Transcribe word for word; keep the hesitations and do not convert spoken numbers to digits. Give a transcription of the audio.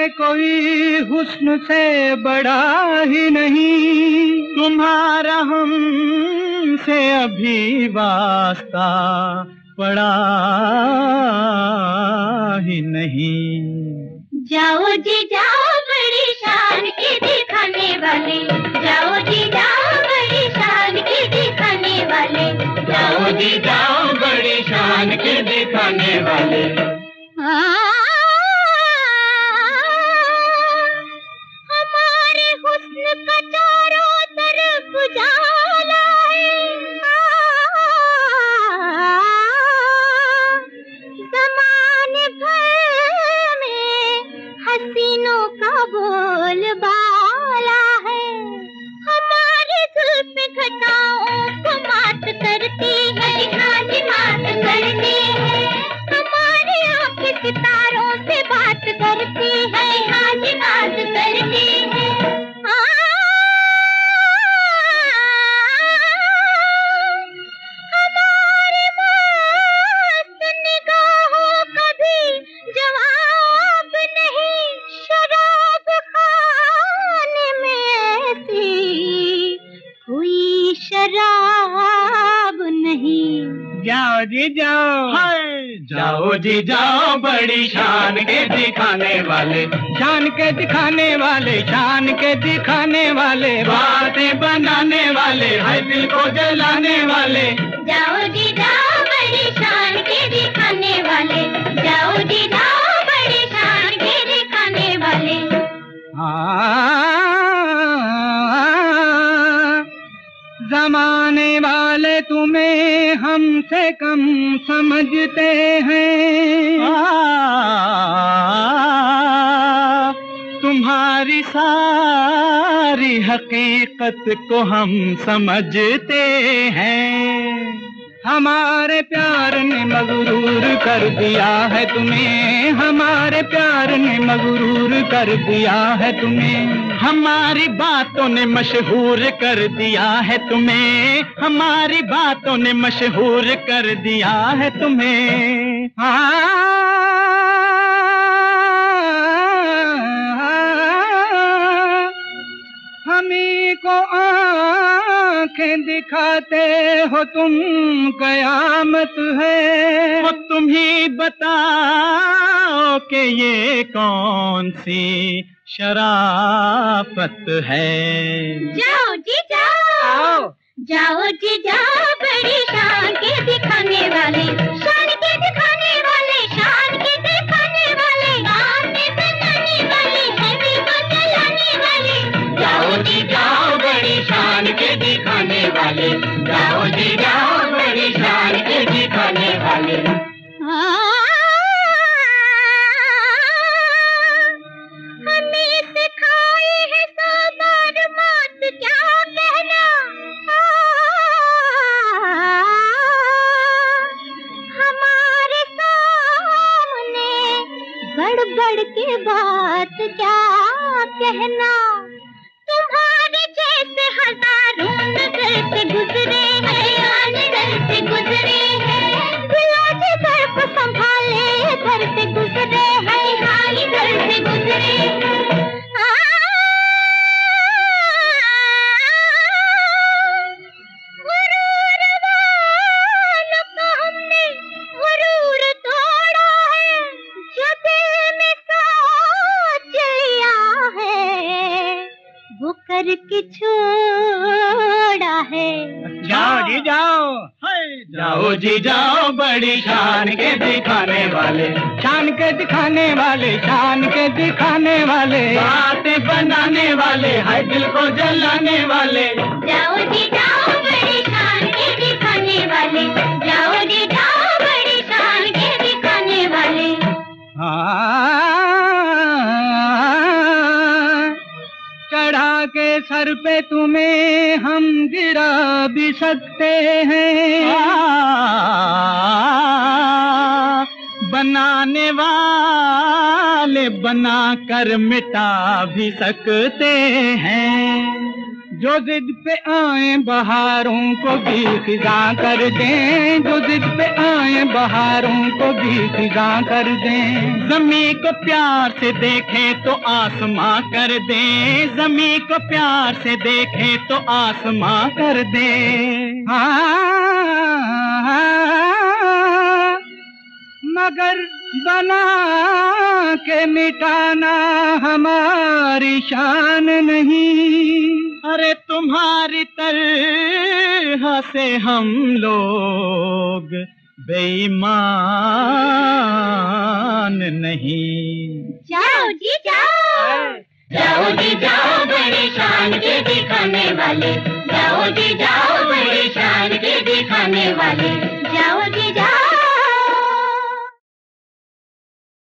कोई हुस्न से बड़ा ही नहीं, तुम्हारा हमसे अभी वास्ता पड़ा ही नहीं। जाओ जी जाओ बड़ी शान के दिखाने वाले, जाओ जी जाओ बड़ी शान के दिखाने वाले, जाओ जी जाओ बड़ी शान के दिखाने वाले। हमारे हुस्न का चारों तरफ उजाला है, ज़माने भर में हसीनों का बोलबाला है। हमारी जुल्फ़ें घटाओं को मात करती है, आज मात करती है। हमारी आँखें सितारों से बात करती है, आज बात करती है। हमारी मस्त निगाहों का भी जवाब नहीं, शराब खाने में ऐसी कोई शराब नहीं। जाओ जी जाओ, जाओ जी जाओ बड़ी शान के दिखाने वाले, शान के दिखाने वाले, शान के दिखाने वाले, बातें बनाने वाले, है दिल को जलाने वाले। जाओ जी जाओ बड़ी शान के दिखाने वाले, जाओ जी जाओ बड़ी शान के दिखाने वाले। ज़माने वाले तुम्हें हमसे कम समझते हैं, तुम्हारी सारी हकीकत को हम समझते हैं। हमारे प्यार ने मगरूर कर दिया है तुम्हें, हमारे प्यार ने मगरूर कर दिया है तुम्हें, हमारी बातों ने मशहूर कर दिया है तुम्हें, हमारी बातों ने मशहूर कर दिया है तुम्हें। हाँ हमी को आंखें दिखाते हो तुम, कयामत है वो तुम ही बताओ कि ये कौन सी शराफत है। जाओ जी जाओ, जाओ जी जाओ बड़ी शान के दिखाने वाले, शान के दिखाने वाले, शान के दिखाने वाले, बातें बनाने वाले, है दिल को जलाने वाले। जाओ जी जाओ बड़ी शान के दिखाने वाले, जाओ जी जाओ बड़ी शान के दिखाने वाले। हमें सिखाई है सादार मात क्या कहना, हमारे सामने बढ़ बढ़ के बात क्या कहना। तुम्हारे जैसे हजारों नजर से गुजरे हैं, नजर से गुजरे हैं, गुलाबी घर को संभाले घर से गुजरे हैं, हाँ घर से गुजरे हैं। गुरूर वालों का हमने गुरूर तोड़ा है, जबे में सोच लिया है वो करके छोड़ा है। जाओ जी जाओ, जाओ जी जाओ बड़ी शान के दिखाने वाले, शान के दिखाने वाले, शान के दिखाने वाले, बातें बनाने वाले, है दिल को जलाने वाले। जाओ जी जाओ बड़ी शान के दिखाने वाले, जाओ जी जाओ बड़ी शान के दिखाने वाले। हाँ चढ़ा के सर पे तुम्हें हम गिरा भी सकते हैं, बनाने वाले बना कर मिटा भी सकते हैं। जो जिद पे आए बहारों को भी खिजा कर दें, जो जिद पे आए बहारों को भी खिजा कर दें। ज़मीं को प्यार से देखें तो आसमां कर दें, ज़मीं को प्यार से देखें तो आसमां कर दें। हाँ, मगर बना के मिटाना हमारी शान नहीं। अरे तुम्हारी तरह से हम लोग बेईमान नहीं। जाओ जी जाओ, जाओ जी जाओ बड़ी शान के दिखाने वाले, जाओ जी जाओ बड़ी शान के दिखाने वाले, जाओ जी जाओ।